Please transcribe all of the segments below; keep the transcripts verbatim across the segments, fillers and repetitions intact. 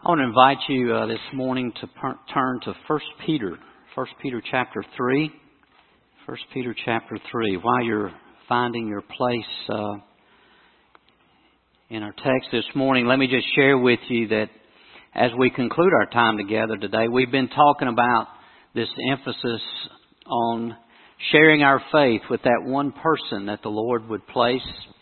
I want to invite you uh, this morning to per- turn to First Peter, First Peter chapter three. First Peter chapter three. While you're finding your place uh, in our text this morning, let me just share with you that as we conclude our time together today, we've been talking about this emphasis on sharing our faith with that one person that the Lord would place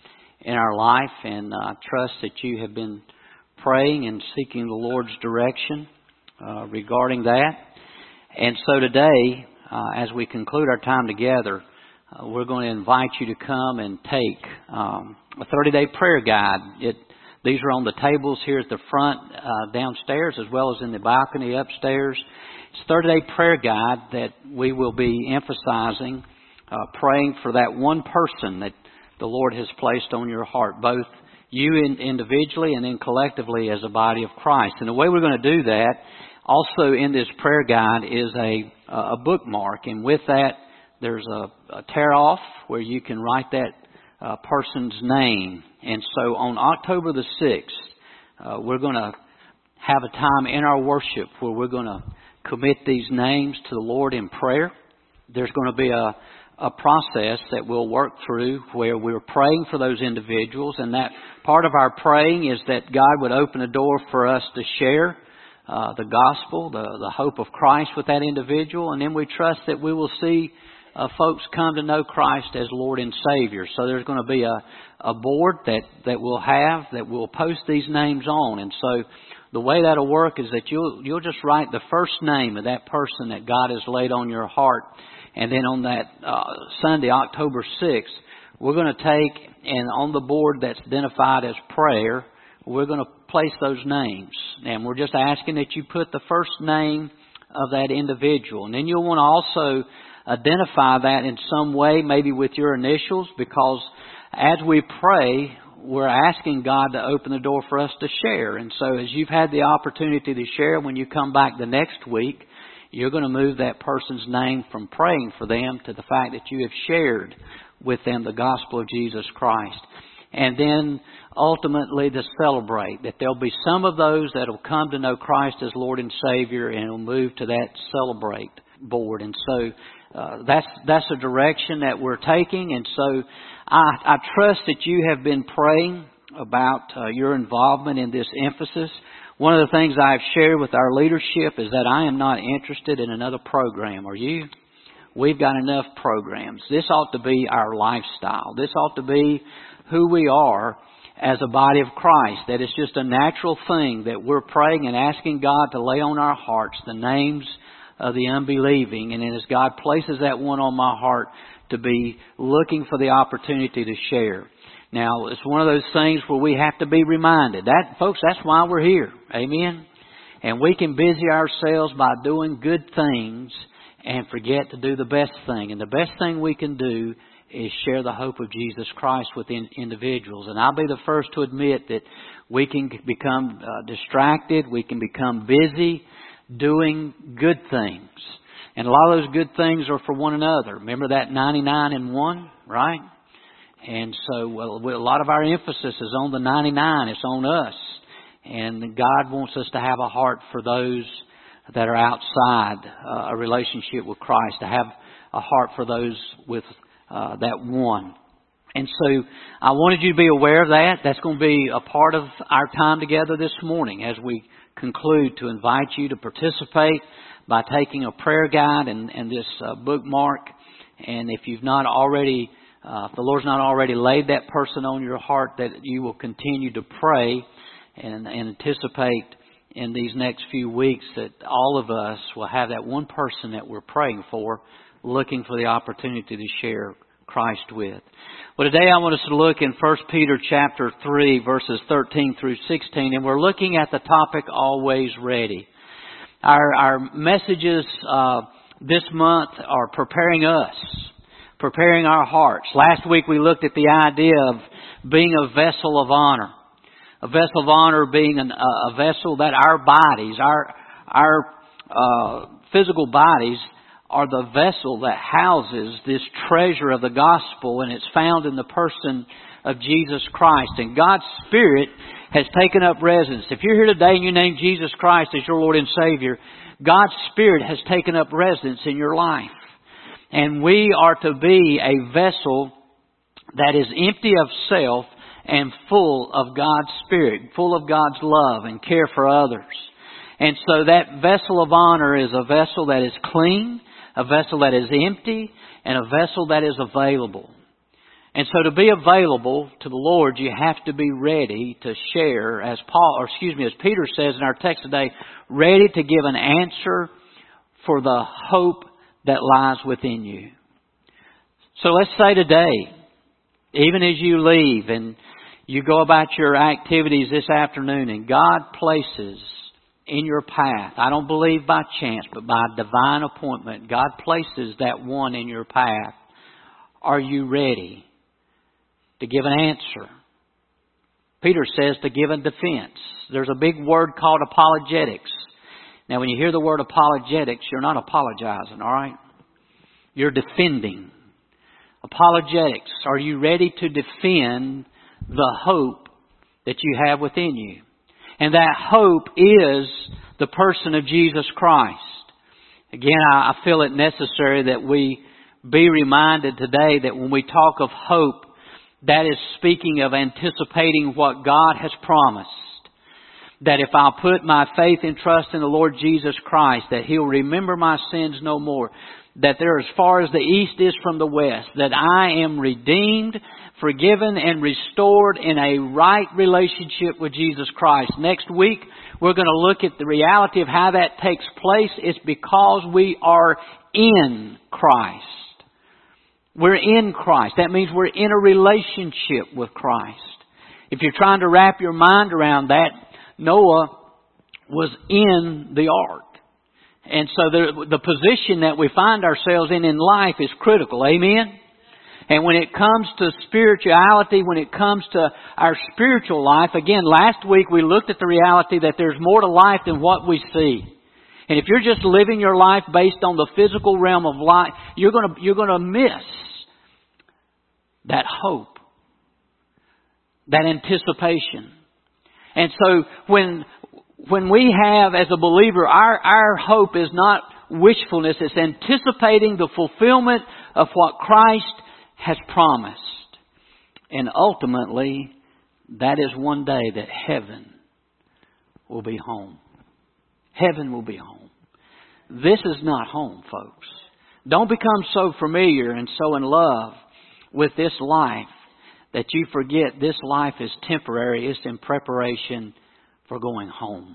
in our life, and I uh, trust that you have been praying and seeking the Lord's direction uh, regarding that. And so today, uh, as we conclude our time together, uh, we're going to invite you to come and take um, a thirty-day prayer guide. It, these are on the tables here at the front uh, downstairs, as well as in the balcony upstairs. It's a thirty-day prayer guide that we will be emphasizing, uh, praying for that one person that the Lord has placed on your heart, both you individually and then collectively as a body of Christ. And the way we're going to do that, also in this prayer guide, is a a bookmark. And with that, there's a, a tear off where you can write that uh, person's name. And so on October the sixth, uh, we're going to have a time in our worship where we're going to commit these names to the Lord in prayer. There's going to be a a process that we'll work through where we're praying for those individuals, and that part of our praying is that God would open a door for us to share uh, the gospel, the, the hope of Christ with that individual, and then we trust that we will see uh, folks come to know Christ as Lord and Savior. So there's going to be a, a board that, that we'll have that we'll post these names on, and so the way that'll work is that you'll you'll just write the first name of that person that God has laid on your heart. And then on that uh, Sunday, October sixth, we're going to take, and on the board that's identified as prayer, we're going to place those names. And we're just asking that you put the first name of that individual. And then you'll want to also identify that in some way, maybe with your initials, because as we pray, we're asking God to open the door for us to share. And so as you've had the opportunity to share, when you come back the next week, you're going to move that person's name from praying for them to the fact that you have shared with them the gospel of Jesus Christ. And then ultimately to celebrate that there'll be some of those that will come to know Christ as Lord and Savior, and will move to that celebrate board. And so uh, that's that's a direction that we're taking. And so I, I trust that you have been praying about uh, your involvement in this emphasis. One of the things I've shared with our leadership is that I am not interested in another program. Are you? We've got enough programs. This ought to be our lifestyle. This ought to be who we are as a body of Christ. That it's just a natural thing that we're praying and asking God to lay on our hearts the names of the unbelieving. And then as God places that one on my heart, to be looking for the opportunity to share. Now, it's one of those things where we have to be reminded. That, folks, that's why we're here. Amen? And we can busy ourselves by doing good things and forget to do the best thing. And the best thing we can do is share the hope of Jesus Christ with in, individuals. And I'll be the first to admit that we can become uh, distracted. We can become busy doing good things. And a lot of those good things are for one another. Remember that ninety-nine and one, right? And so well, a lot of our emphasis is on the ninety-nine. It's on us. And God wants us to have a heart for those that are outside uh, a relationship with Christ, to have a heart for those with uh, that one. And so I wanted you to be aware of that. That's going to be a part of our time together this morning as we conclude, to invite you to participate by taking a prayer guide and, and this uh, bookmark. And if you've not already Uh, if the Lord's not already laid that person on your heart, that you will continue to pray and, and anticipate in these next few weeks that all of us will have that one person that we're praying for, looking for the opportunity to share Christ with. Well, today I want us to look in First Peter chapter three, verses thirteen through sixteen, and we're looking at the topic, Always Ready. Our, our messages uh, this month are preparing us, preparing our hearts. Last week we looked at the idea of being a vessel of honor. A vessel of honor being an, a vessel that our bodies, our our uh, physical bodies, are the vessel that houses this treasure of the gospel, and it's found in the person of Jesus Christ. And God's Spirit has taken up residence. If you're here today and you name Jesus Christ as your Lord and Savior, God's Spirit has taken up residence in your life. And we are to be a vessel that is empty of self and full of God's Spirit, full of God's love and care for others. And so that vessel of honor is a vessel that is clean, a vessel that is empty, and a vessel that is available. And so to be available to the Lord, you have to be ready to share, as Paul, or excuse me, as Peter says in our text today, ready to give an answer for the hope that lies within you. So let's say today, even as you leave and you go about your activities this afternoon and God places in your path, I don't believe by chance, but by divine appointment, God places that one in your path. Are you ready to give an answer? Peter says to give a defense. There's a big word called apologetics. Now, when you hear the word apologetics, you're not apologizing, all right? You're defending. Apologetics. Are you ready to defend the hope that you have within you? And that hope is the person of Jesus Christ. Again, I feel it necessary that we be reminded today that when we talk of hope, that is speaking of anticipating what God has promised. That if I'll put my faith and trust in the Lord Jesus Christ, that He'll remember my sins no more. That they're as far as the east is from the west. That I am redeemed, forgiven, and restored in a right relationship with Jesus Christ. Next week, we're going to look at the reality of how that takes place. It's because we are in Christ. We're in Christ. That means we're in a relationship with Christ. If you're trying to wrap your mind around that, Noah was in the ark. And so the, the position that we find ourselves in in life is critical. Amen? And when it comes to spirituality, when it comes to our spiritual life, again, last week we looked at the reality that there's more to life than what we see. And if you're just living your life based on the physical realm of life, you're going to, you're going to miss that hope, that anticipation. And so when when we have, as a believer, our, our hope is not wishfulness, it's anticipating the fulfillment of what Christ has promised. And ultimately, that is one day that heaven will be home. Heaven will be home. This is not home, folks. Don't become so familiar and so in love with this life that you forget this life is temporary. It's in preparation for going home.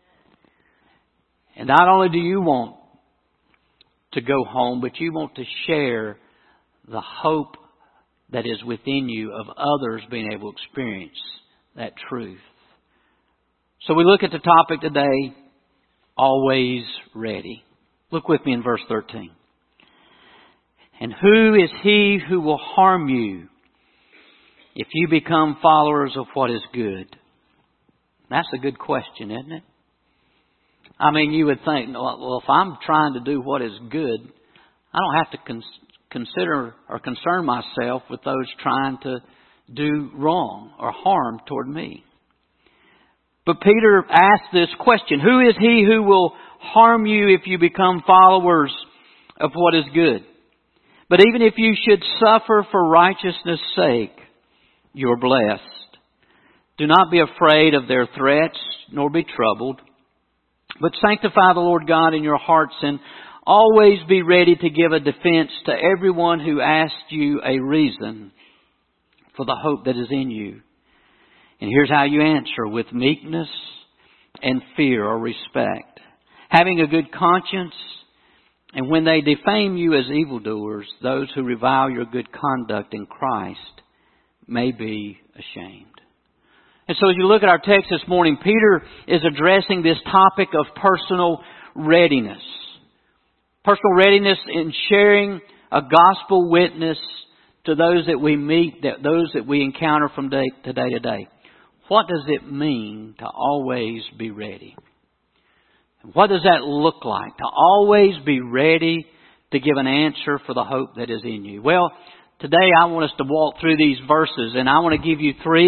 And not only do you want to go home, but you want to share the hope that is within you of others being able to experience that truth. So we look at the topic today, always ready. Look with me in verse thirteen. And who is he who will harm you if you become followers of what is good? That's a good question, isn't it? I mean, you would think, well, if I'm trying to do what is good, I don't have to con- consider or concern myself with those trying to do wrong or harm toward me. But Peter asked this question, who is he who will harm you if you become followers of what is good? But even if you should suffer for righteousness' sake, you're blessed. Do not be afraid of their threats, nor be troubled. But sanctify the Lord God in your hearts, and always be ready to give a defense to everyone who asks you a reason for the hope that is in you. And here's how you answer: with meekness and fear or respect, having a good conscience. And when they defame you as evildoers, those who revile your good conduct in Christ may be ashamed. And so as you look at our text this morning, Peter is addressing this topic of personal readiness. Personal readiness in sharing a gospel witness to those that we meet, that those that we encounter from day to day to day. What does it mean to always be ready? What does that look like? To always be ready to give an answer for the hope that is in you. Well, today I want us to walk through these verses, and I want to give you three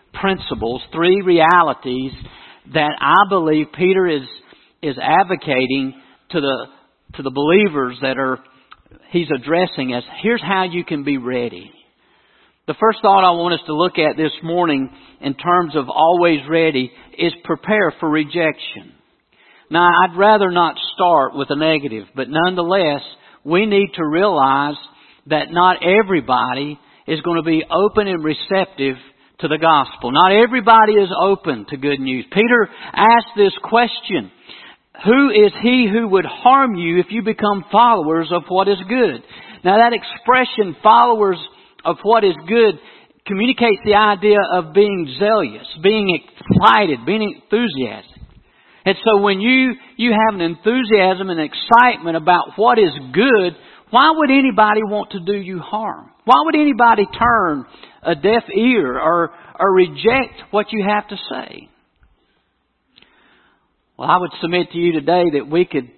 principles, three realities that I believe Peter is is advocating to the to the believers that are he's addressing as here's how you can be ready. The first thought I want us to look at this morning in terms of always ready is prepare for rejection. Now, I'd rather not start with a negative, but nonetheless, we need to realize that not everybody is going to be open and receptive to the gospel. Not everybody is open to good news. Peter asked this question, who is he who would harm you if you become followers of what is good? Now that expression, followers of what is good, communicates the idea of being zealous, being excited, being enthusiastic. And so when you, you have an enthusiasm and excitement about what is good, why would anybody want to do you harm? Why would anybody turn a deaf ear or, or reject what you have to say? Well, I would submit to you today that we could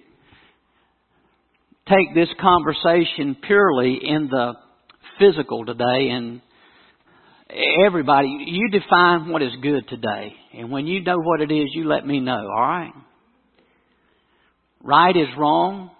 take this conversation purely in the physical today, and everybody, you define what is good today. And when you know what it is, you let me know, all right? Right is wrong.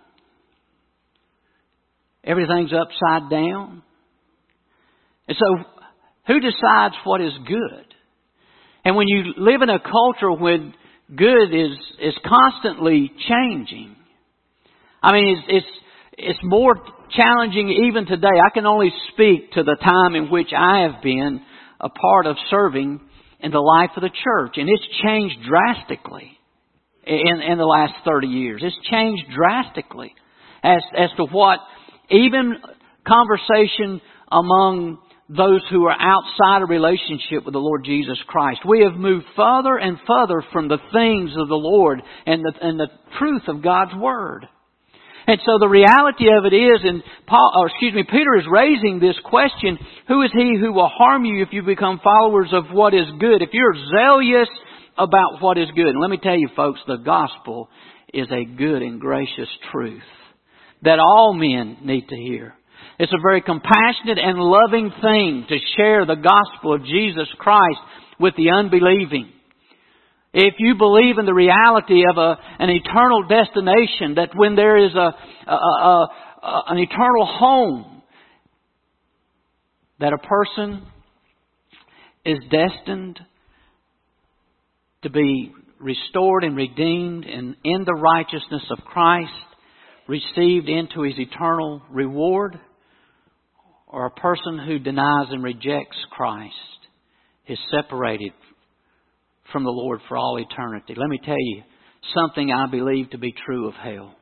Everything's upside down. And so, who decides what is good? And when you live in a culture where good is is constantly changing, I mean, it's, it's it's more challenging even today. I can only speak to the time in which I have been a part of serving in the life of the church, and it's changed drastically in in the last thirty years. It's changed drastically as as to what even conversation among those who are outside a relationship with the Lord Jesus Christ. We have moved further and further from the things of the Lord and the, and the truth of God's Word. And so the reality of it is, and Paul, or excuse me, Peter is raising this question, who is he who will harm you if you become followers of what is good? If you're zealous about what is good. And let me tell you folks, the gospel is a good and gracious truth that all men need to hear. It's a very compassionate and loving thing to share the gospel of Jesus Christ with the unbelieving. If you believe in the reality of a, an eternal destination, that when there is a, a, a, a an eternal home, that a person is destined to be restored and redeemed and in the righteousness of Christ, received into His eternal reward, or a person who denies and rejects Christ is separated from the Lord for all eternity. Let me tell you something I believe to be true of hell.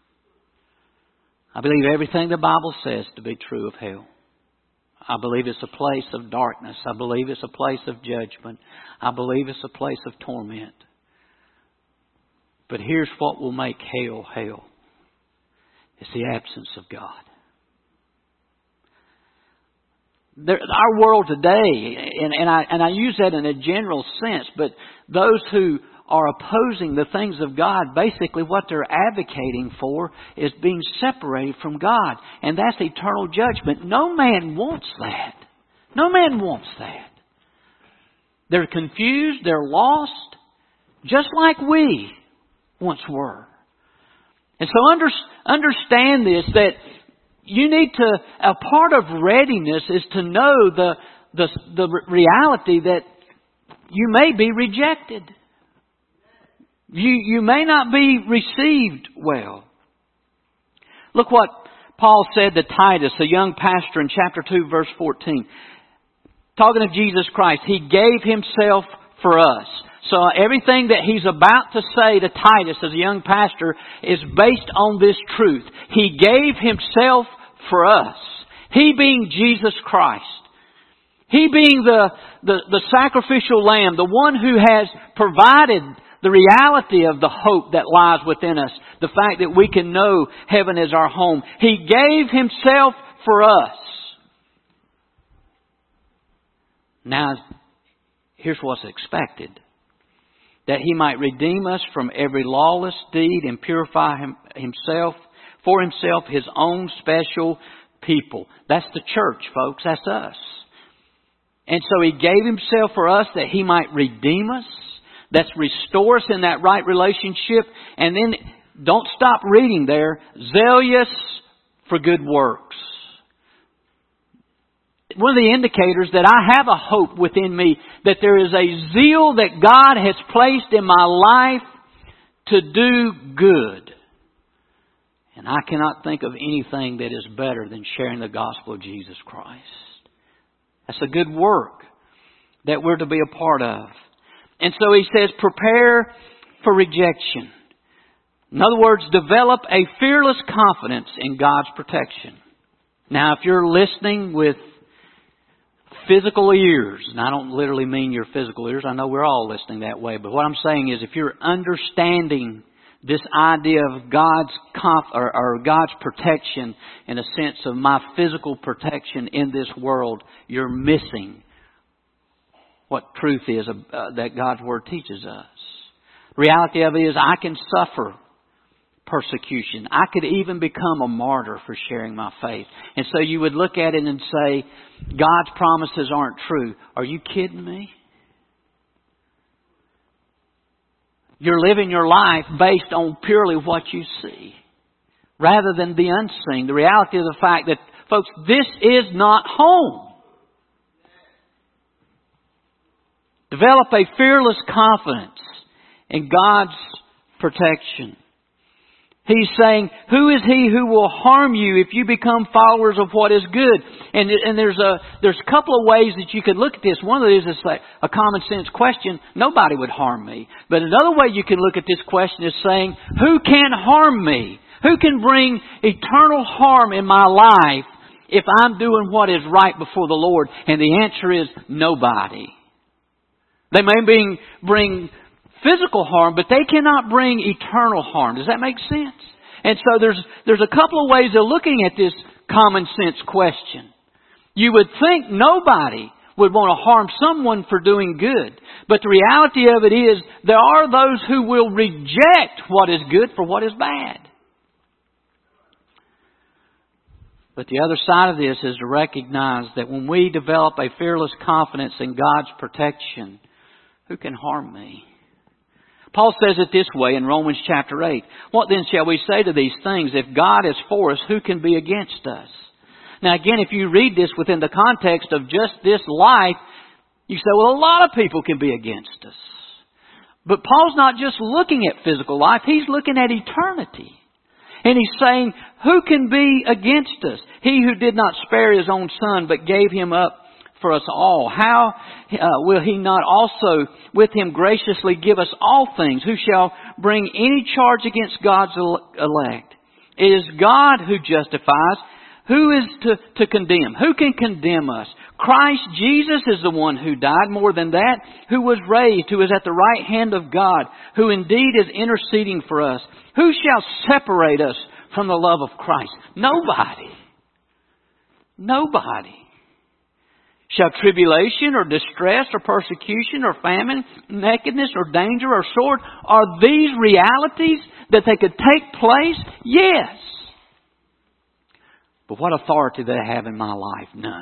I believe everything the Bible says to be true of hell. I believe it's a place of darkness. I believe it's a place of judgment. I believe it's a place of torment. But here's what will make hell hell. It's the absence of God. There, our world today, and, and I and I use that in a general sense, but those who are opposing the things of God, basically what they're advocating for is being separated from God. And that's eternal judgment. No man wants that. No man wants that. They're confused, they're lost, just like we once were. And so under, understand this, that you need to, a part of readiness is to know the, the, the reality that you may be rejected. You, you may not be received well. Look what Paul said to Titus, a young pastor, in chapter two, verse fourteen. Talking of Jesus Christ, He gave Himself for us. So everything that he's about to say to Titus as a young pastor is based on this truth. He gave Himself for us. He being Jesus Christ. He being the, the, the sacrificial lamb, the one who has provided the reality of the hope that lies within us. The fact that we can know heaven is our home. He gave Himself for us. Now, here's what's expected. That He might redeem us from every lawless deed and purify him, Himself, for Himself, His own special people. That's the church, folks. That's us. And so He gave Himself for us that He might redeem us. That's restore us in that right relationship. And then don't stop reading there. Zealous for good works. One of the indicators that I have a hope within me, that there is a zeal that God has placed in my life to do good. And I cannot think of anything that is better than sharing the gospel of Jesus Christ. That's a good work that we're to be a part of. And so He says, prepare for rejection. In other words, develop a fearless confidence in God's protection. Now, if you're listening with physical ears, and I don't literally mean your physical ears, I know we're all listening that way, but what I'm saying is if you're understanding this idea of God's conf- or, or God's protection in a sense of my physical protection in this world, you're missing what truth is uh, that God's Word teaches us. The reality of it is I can suffer persecution. I could even become a martyr for sharing my faith. And so you would look at it and say, God's promises aren't true. Are you kidding me? You're living your life based on purely what you see, rather than the unseen. The reality of the fact that, folks, this is not home. Develop a fearless confidence in God's protection. He's saying, who is he who will harm you if you become followers of what is good? And, and there's a there's a couple of ways that you could look at this. One of these is like a common sense question. Nobody would harm me. But another way you can look at this question is saying, who can harm me? Who can bring eternal harm in my life if I'm doing what is right before the Lord? And the answer is nobody. They may bring, bring physical harm, but they cannot bring eternal harm. Does that make sense? And so there's there's a couple of ways of looking at this common sense question. You would think nobody would want to harm someone for doing good. But the reality of it is there are those who will reject what is good for what is bad. But the other side of this is to recognize that when we develop a fearless confidence in God's protection, who can harm me? Paul says it this way in Romans chapter eight. What then shall we say to these things? If God is for us, who can be against us? Now again, if you read this within the context of just this life, you say, well, a lot of people can be against us. But Paul's not just looking at physical life, he's looking at eternity. And he's saying, who can be against us? He who did not spare His own Son, but gave Him up for us all. How uh, will He not also with Him graciously give us all things? Who shall bring any charge against God's elect? It is God who justifies. Who is to, to condemn? Who can condemn us? Christ Jesus is the one who died. More than that, who was raised, who is at the right hand of God, who indeed is interceding for us. Who shall separate us from the love of Christ? Nobody. Nobody. Shall tribulation or distress or persecution or famine, nakedness or danger or sword, are these realities that they could take place? Yes. But what authority do they have in my life? None.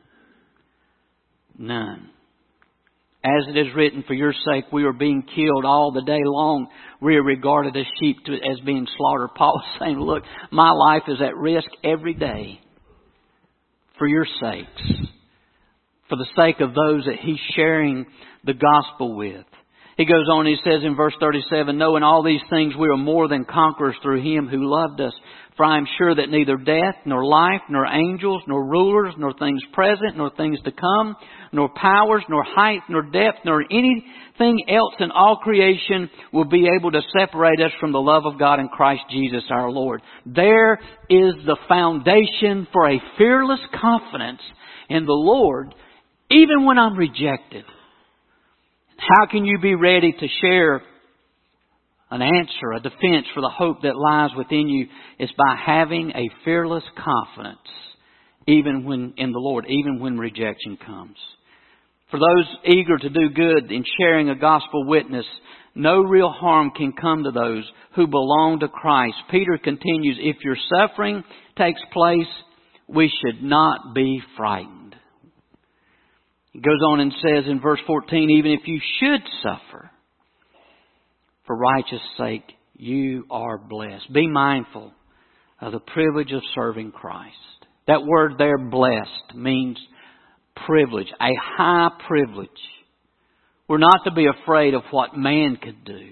None. As it is written, for your sake we are being killed all the day long. We are regarded as sheep to, as being slaughtered. Paul is saying, look, my life is at risk every day for your sakes. For the sake of those that He's sharing the gospel with. He goes on, he says in verse thirty-seven, knowing all these things we are more than conquerors through Him who loved us. For I am sure that neither death, nor life, nor angels, nor rulers, nor things present, nor things to come, nor powers, nor height, nor depth, nor anything else in all creation will be able to separate us from the love of God in Christ Jesus our Lord. There is the foundation for a fearless confidence in the Lord, even when I'm rejected. How can you be ready to share an answer, a defense for the hope that lies within you? Is by having a fearless confidence, even when in the Lord, even when rejection comes. For those eager to do good in sharing a gospel witness, no real harm can come to those who belong to Christ. Peter continues, if your suffering takes place, we should not be frightened. He goes on and says in verse fourteen, even if you should suffer for righteous sake, you are blessed. Be mindful of the privilege of serving Christ. That word there, blessed, means privilege, a high privilege. We're not to be afraid of what man could do.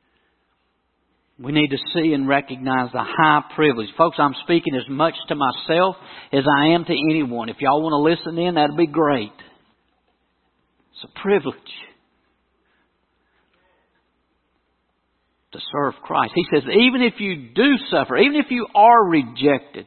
We need to see and recognize the high privilege. Folks, I'm speaking as much to myself as I am to anyone. If y'all want to listen in, that'd be great. It's a privilege to serve Christ. He says, even if you do suffer, even if you are rejected,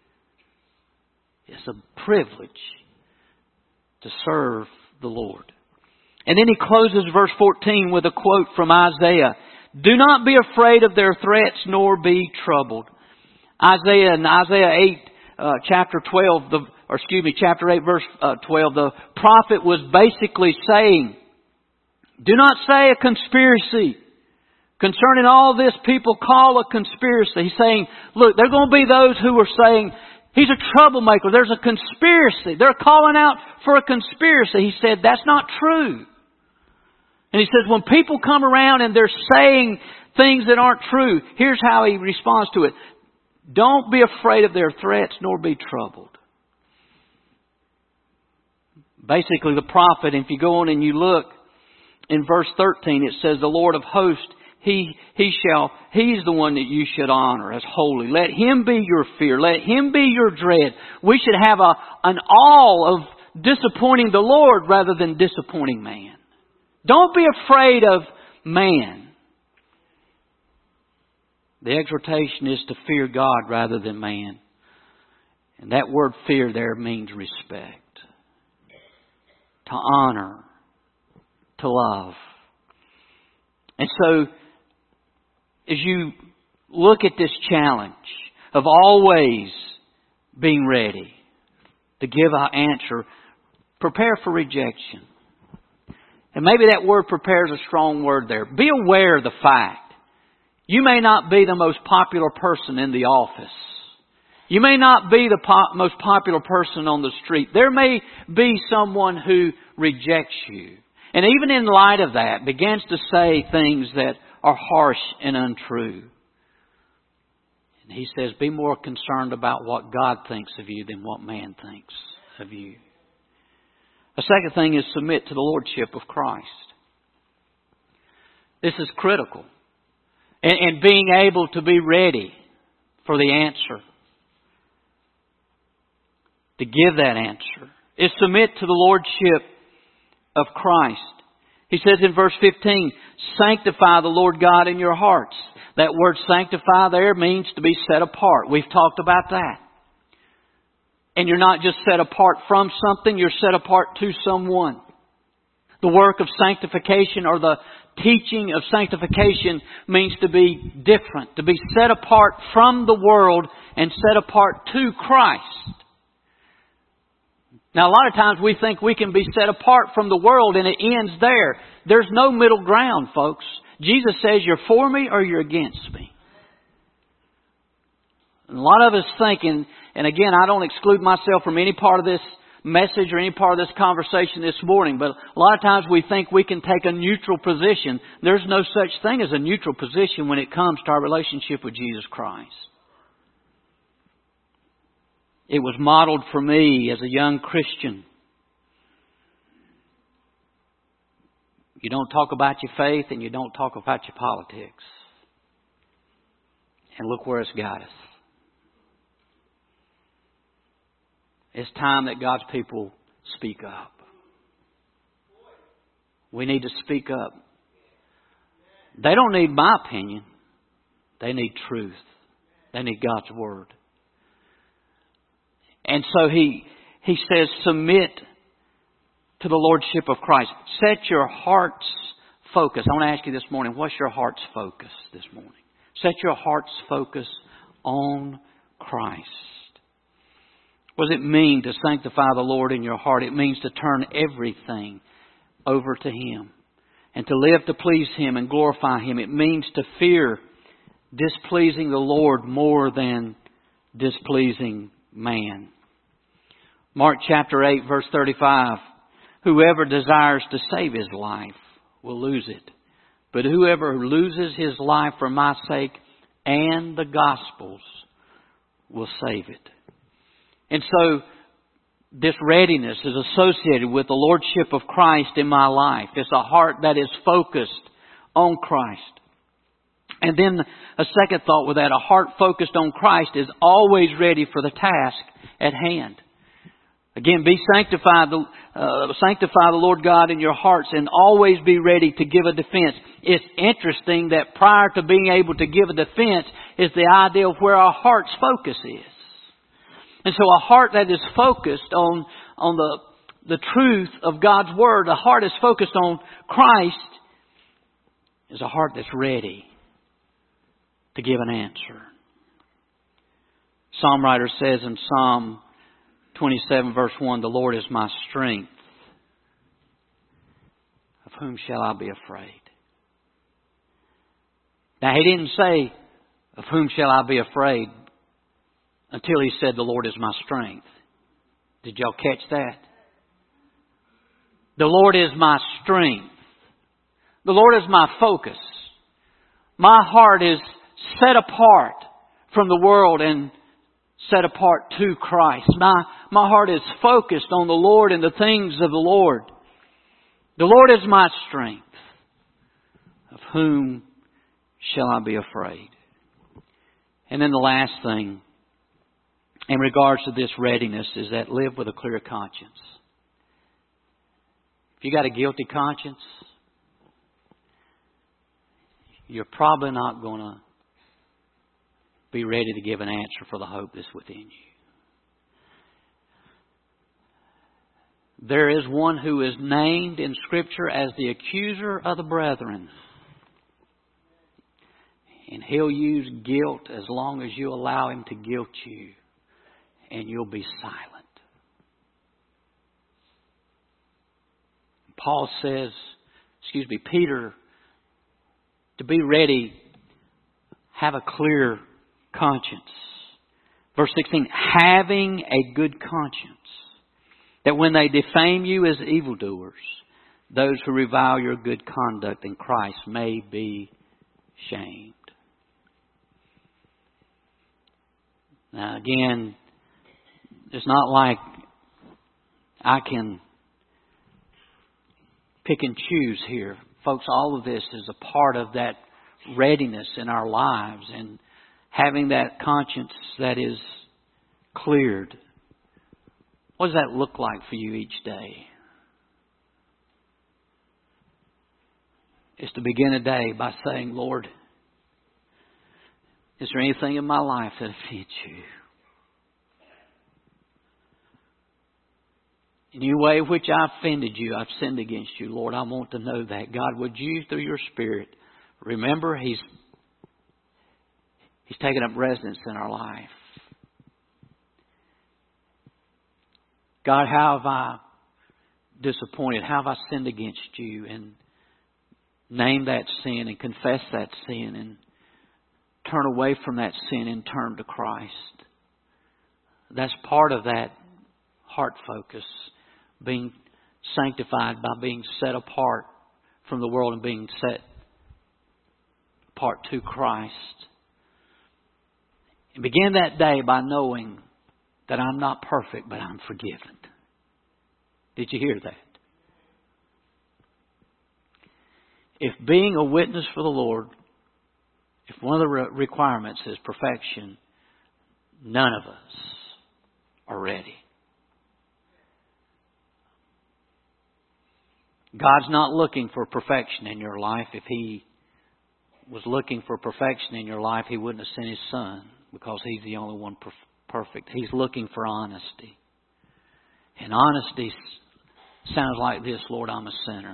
it's a privilege to serve the Lord. And then he closes verse fourteen with a quote from Isaiah. Do not be afraid of their threats, nor be troubled. Isaiah in Isaiah eight, uh, chapter twelve, the, or excuse me, chapter eight, verse uh, twelve, the prophet was basically saying, do not say a conspiracy. Concerning all this, people call a conspiracy. He's saying, look, there are going to be those who are saying, he's a troublemaker. There's a conspiracy. They're calling out for a conspiracy. He said, that's not true. And he says, when people come around and they're saying things that aren't true, here's how he responds to it. Don't be afraid of their threats, nor be troubled. Basically, the prophet, if you go on and you look in verse thirteen, it says, the Lord of hosts, He, he shall, He's the one that you should honor as holy. Let Him be your fear. Let Him be your dread. We should have a, an awe of disappointing the Lord rather than disappointing man. Don't be afraid of man. The exhortation is to fear God rather than man. And that word fear there means respect. To honor. To love. And so, as you look at this challenge of always being ready to give an answer, prepare for rejection. And maybe that word prepare is a strong word there. Be aware of the fact. You may not be the most popular person in the office. You may not be the po- most popular person on the street. There may be someone who rejects you. And even in light of that, begins to say things that are harsh and untrue. And he says, be more concerned about what God thinks of you than what man thinks of you. The second thing is submit to the Lordship of Christ. This is critical. And, and being able to be ready for the answer. To give that answer. Is submit to the Lordship of Christ. He says in verse fifteen, sanctify the Lord God in your hearts. That word sanctify there means to be set apart. We've talked about that. And you're not just set apart from something, you're set apart to someone. The work of sanctification or the teaching of sanctification means to be different, to be set apart from the world and set apart to Christ. Now, a lot of times we think we can be set apart from the world and it ends there. There's no middle ground, folks. Jesus says you're for me or you're against me. And a lot of us thinking, and again, I don't exclude myself from any part of this message or any part of this conversation this morning, but a lot of times we think we can take a neutral position. There's no such thing as a neutral position when it comes to our relationship with Jesus Christ. It was modeled for me as a young Christian. You don't talk about your faith and you don't talk about your politics. And look where it's got us. It's time that God's people speak up. We need to speak up. They don't need my opinion. They need truth. They need God's Word. And so he he says, submit to the Lordship of Christ. Set your heart's focus. I want to ask you this morning, what's your heart's focus this morning? Set your heart's focus on Christ. What does it mean to sanctify the Lord in your heart? It means to turn everything over to Him and to live to please Him and glorify Him. It means to fear displeasing the Lord more than displeasing man. Mark chapter eight, verse thirty-five. whoever desires to save his life will lose it. But whoever loses his life for my sake and the gospel's will save it. And so this readiness is associated with the Lordship of Christ in my life. It's a heart that is focused on Christ. And then a second thought with that, a heart focused on Christ is always ready for the task at hand. Again, be sanctified, uh, sanctify the Lord God in your hearts and always be ready to give a defense. It's interesting that prior to being able to give a defense is the idea of where our heart's focus is. And so a heart that is focused on, on the, the truth of God's Word, a heart that's focused on Christ, is a heart that's ready to give an answer. Psalm writer says in Psalm twenty-seven verse one, the Lord is my strength. Of whom shall I be afraid? Now he didn't say, of whom shall I be afraid? Until he said, the Lord is my strength. Did y'all catch that? The Lord is my strength. The Lord is my focus. My heart is set apart from the world and set apart to Christ. My, my heart is focused on the Lord and the things of the Lord. The Lord is my strength. Of whom shall I be afraid? And then the last thing in regards to this readiness is that live with a clear conscience. If you got a guilty conscience, you're probably not going to be ready to give an answer for the hope that's within you. There is one who is named in Scripture as the accuser of the brethren. And he'll use guilt as long as you allow him to guilt you. And you'll be silent. Paul says, excuse me, Peter, to be ready, have a clear conscience. Verse sixteen, having a good conscience, that when they defame you as evildoers, those who revile your good conduct in Christ may be shamed. Now again, it's not like I can pick and choose here. Folks, all of this is a part of that readiness in our lives and having that conscience that is cleared. What does that look like for you each day? It's to begin a day by saying, Lord, is there anything in my life that offends you? Any way in which I offended you, I've sinned against you. Lord, I want to know that. God, would you, through your Spirit, remember He's He's taken up residence in our life. God, how have I disappointed? How have I sinned against you? And name that sin and confess that sin and turn away from that sin and turn to Christ. That's part of that heart focus. Being sanctified by being set apart from the world and being set apart to Christ. And begin that day by knowing that I'm not perfect, but I'm forgiven. Did you hear that? If being a witness for the Lord, if one of the requirements is perfection, none of us are ready. God's not looking for perfection in your life. If He was looking for perfection in your life, He wouldn't have sent His Son, because He's the only one perfect. He's looking for honesty. And honesty sounds like this: Lord, I'm a sinner.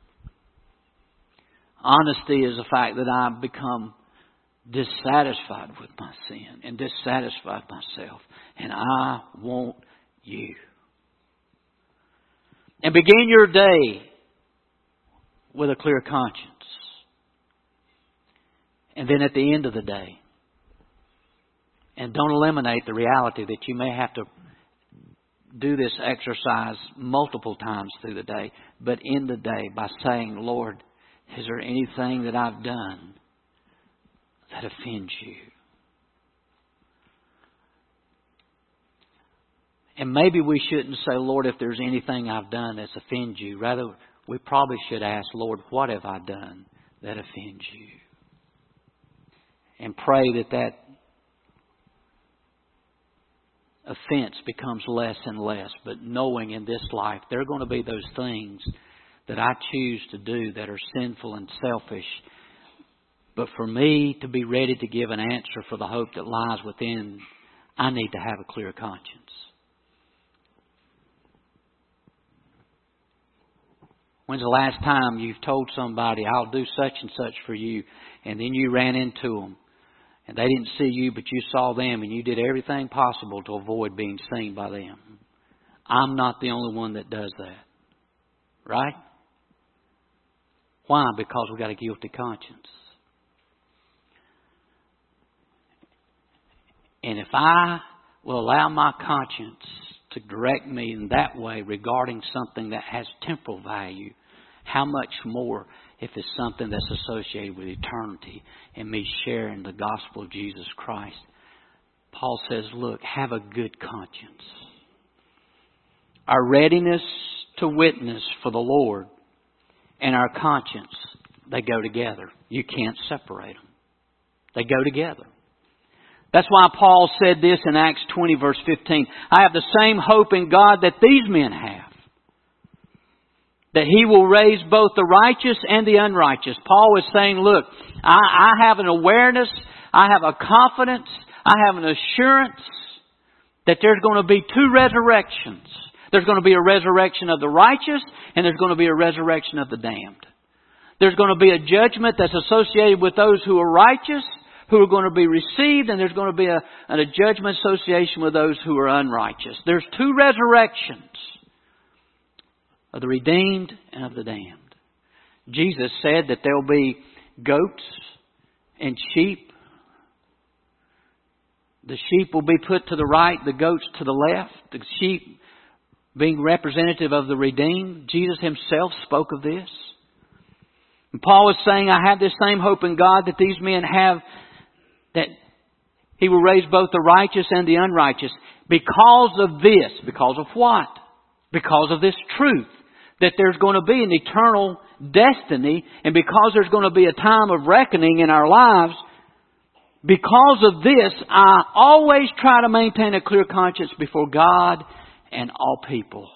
Honesty is the fact that I've become dissatisfied with my sin and dissatisfied myself. And I want you. And begin your day with a clear conscience. And then at the end of the day, and don't eliminate the reality that you may have to do this exercise multiple times through the day, but in the day by saying, Lord, is there anything that I've done that offends you? And maybe we shouldn't say, Lord, if there's anything I've done that's offends you. Rather, we probably should ask, Lord, what have I done that offends you? And pray that that offense becomes less and less. But knowing in this life there are going to be those things that I choose to do that are sinful and selfish. But for me to be ready to give an answer for the hope that lies within, I need to have a clear conscience. When's the last time you've told somebody, I'll do such and such for you, and then you ran into them, and they didn't see you, but you saw them, and you did everything possible to avoid being seen by them? I'm not the only one that does that. Right? Why? Because we've got a guilty conscience. And if I will allow my conscience to direct me in that way regarding something that has temporal value, how much more if it's something that's associated with eternity and me sharing the gospel of Jesus Christ. Paul says, look, have a good conscience. Our readiness to witness for the Lord and our conscience, they go together. You can't separate them. They go together. That's why Paul said this in Acts twenty verse fifteen. I have the same hope in God that these men have, that He will raise both the righteous and the unrighteous. Paul was saying, look, I, I have an awareness, I have a confidence, I have an assurance that there's going to be two resurrections. There's going to be a resurrection of the righteous and there's going to be a resurrection of the damned. There's going to be a judgment that's associated with those who are righteous, who are going to be received, and there's going to be a, a judgment association with those who are unrighteous. There's two resurrections of the redeemed and of the damned. Jesus said that there will be goats and sheep. The sheep will be put to the right, the goats to the left. The sheep being representative of the redeemed. Jesus Himself spoke of this. And Paul is saying, I have this same hope in God that these men have, that He will raise both the righteous and the unrighteous. Because of this. Because of what? Because of this truth. That there's going to be an eternal destiny. And because there's going to be a time of reckoning in our lives. Because of this, I always try to maintain a clear conscience before God and all people.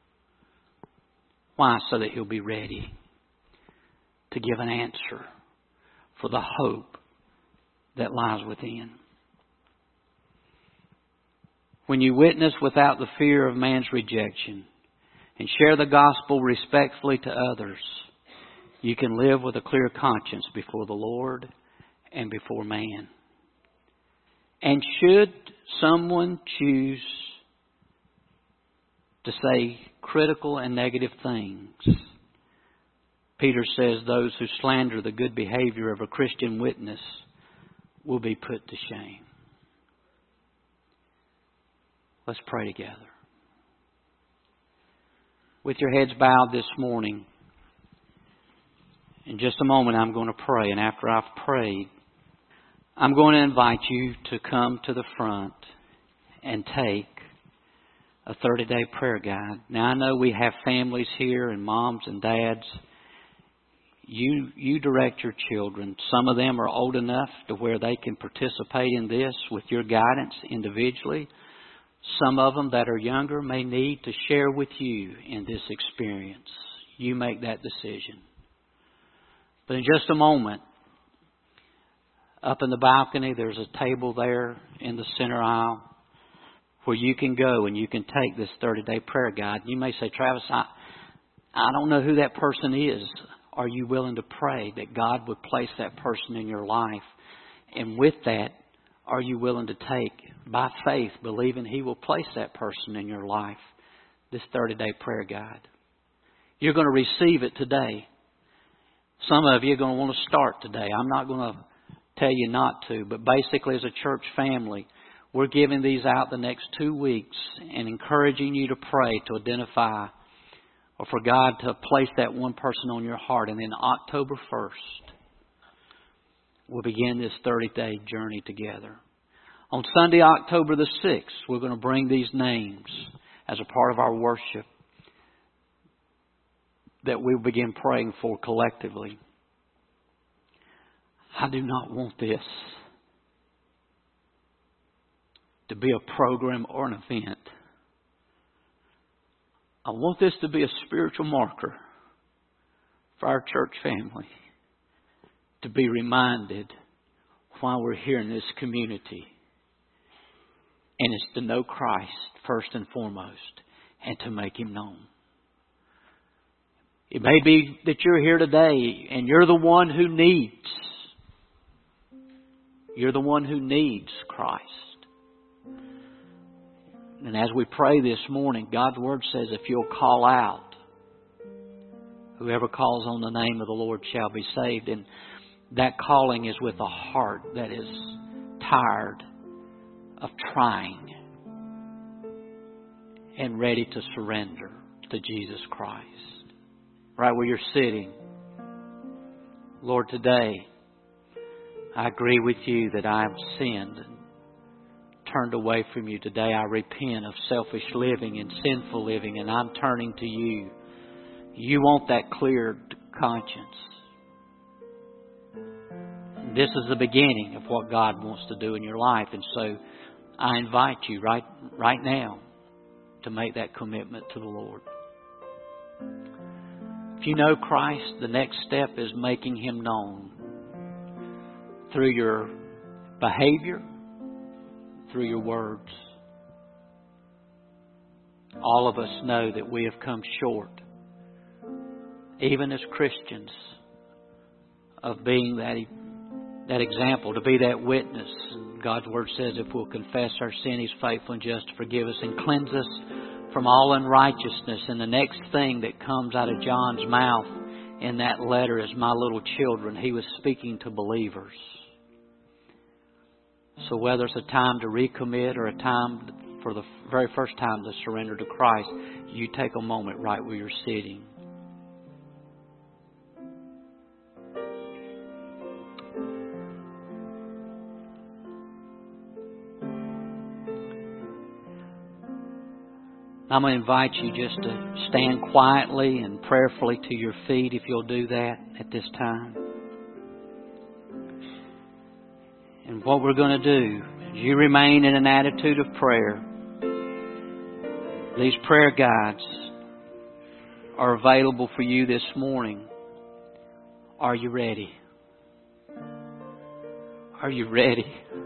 Why? So that He'll be ready to give an answer for the hope that lies within. When you witness without the fear of man's rejection and share the gospel respectfully to others, you can live with a clear conscience before the Lord and before man. And should someone choose to say critical and negative things, Peter says those who slander the good behavior of a Christian witness will be put to shame. Let's pray together. With your heads bowed this morning, in just a moment I'm going to pray. And after I've prayed, I'm going to invite you to come to the front and take a thirty-day prayer guide. Now I know we have families here and moms and dads. You you direct your children. Some of them are old enough to where they can participate in this with your guidance individually. Some of them that are younger may need to share with you in this experience. You make that decision. But in just a moment, up in the balcony, there's a table there in the center aisle where you can go and you can take this thirty-day prayer guide. You may say, Travis, I, I don't know who that person is. Are you willing to pray that God would place that person in your life? And with that, are you willing to take, by faith, believing He will place that person in your life, this thirty-day prayer guide? You're going to receive it today. Some of you are going to want to start today. I'm not going to tell you not to, but basically as a church family, We're giving these out the next two weeks and encouraging you to pray to identify or for God to place that one person on your heart. And then October first, we'll begin this thirty-day journey together. On Sunday, October the sixth, we're going to bring these names as a part of our worship that we'll begin praying for collectively. I do not want this to be a program or an event. I want this to be a spiritual marker for our church family to be reminded why we're here in this community. And it's to know Christ first and foremost and to make Him known. It may be that you're here today and you're the one who needs. You're the one who needs Christ. And as we pray this morning, God's Word says if you'll call out, whoever calls on the name of the Lord shall be saved. And that calling is with a heart that is tired of trying and ready to surrender to Jesus Christ. Right where you're sitting. Lord, today I agree with you that I have sinned and turned away from you. Today I repent of selfish living and sinful living, and I'm turning to you. You want that cleared conscience. This is the beginning of what God wants to do in your life. And so I invite you right, right now to make that commitment to the Lord. If you know Christ, the next step is making Him known through your behavior, through your words. All of us know that we have come short, even as Christians, of being that, that example, to be that witness. God's Word says if we'll confess our sin, He's faithful and just to forgive us and cleanse us from all unrighteousness. And the next thing that comes out of John's mouth in that letter is, my little children. He was speaking to believers. So whether it's a time to recommit or a time for the very first time to surrender to Christ, you take a moment right where you're sitting. I'm going to invite you just to stand quietly and prayerfully to your feet if you'll do that at this time. And what we're going to do is you remain in an attitude of prayer. These prayer guides are available for you this morning. Are you ready? Are you ready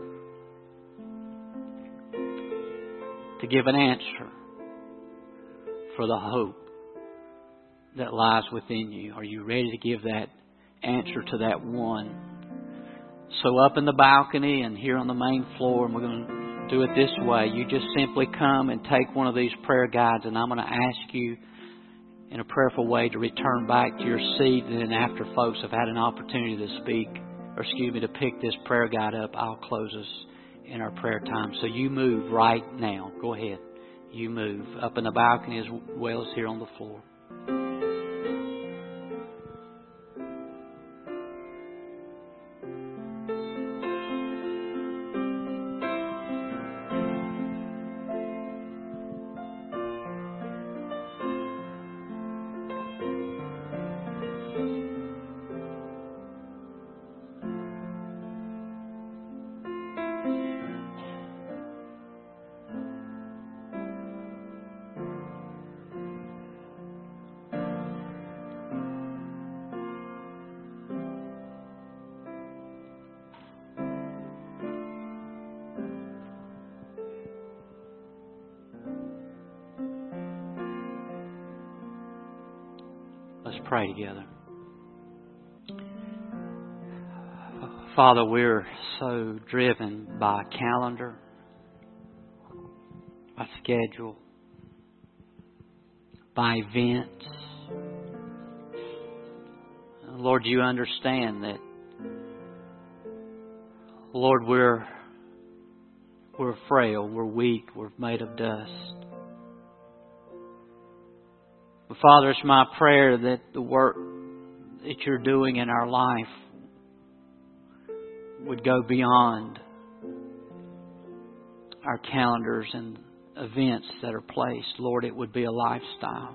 to give an answer for the hope that lies within you? Are you ready to give that answer to that one? So up in the balcony and here on the main floor, and we're going to do it this way. You just simply come and take one of these prayer guides, and I'm going to ask you in a prayerful way to return back to your seat. And then after folks have had an opportunity to speak, or excuse me, to pick this prayer guide up, I'll close us in our prayer time. So you move right now. Go ahead. You move up in the balcony as well as here on the floor. Let's pray together. Father, we're so driven by calendar, by schedule, by events. Lord, you understand that, Lord, we're We're frail. We're weak. We're made of dust. But Father, it's my prayer that the work that You're doing in our life would go beyond our calendars and events that are placed. Lord, it would be a lifestyle.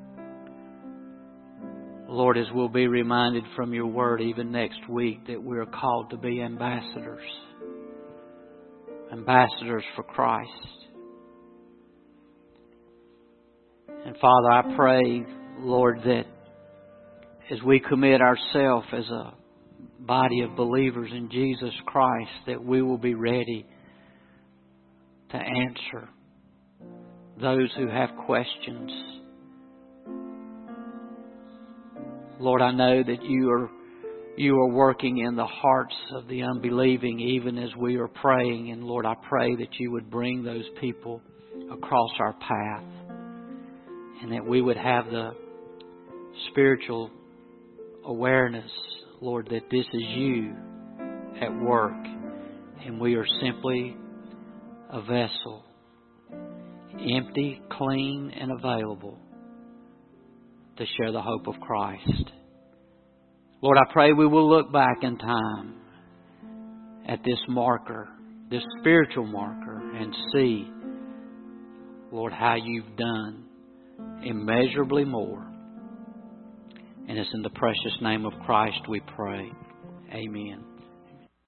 Lord, as we'll be reminded from Your Word even next week that we're called to be ambassadors. Ambassadors for Christ. And Father, I pray, Lord, that as we commit ourselves as a body of believers in Jesus Christ, that we will be ready to answer those who have questions. Lord, I know that you are you are working in the hearts of the unbelieving even as we are praying. And Lord, I pray that you would bring those people across our path and that we would have the spiritual awareness, Lord, that this is you at work and we are simply a vessel, empty, clean, and available to share the hope of Christ. Lord, I pray we will look back in time at this marker, this spiritual marker, and see, Lord, how you've done immeasurably more. And it's in the precious name of Christ we pray. Amen.